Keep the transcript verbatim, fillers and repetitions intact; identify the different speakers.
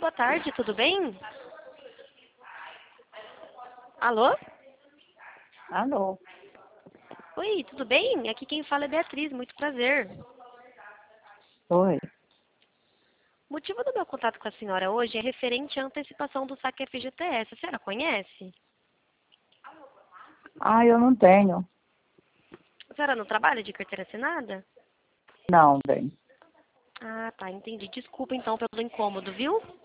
Speaker 1: boa tarde, tudo bem? Alô?
Speaker 2: Alô?
Speaker 1: Oi, tudo bem? Aqui quem fala é Beatriz, muito prazer.
Speaker 2: Oi.
Speaker 1: O motivo do meu contato com a senhora hoje é referente à antecipação do saque F G T S. A senhora conhece?
Speaker 2: Ah, eu não tenho.
Speaker 1: A senhora não trabalha de carteira assinada?
Speaker 2: Não, bem.
Speaker 1: Ah, tá, entendi. Desculpa então pelo incômodo, viu?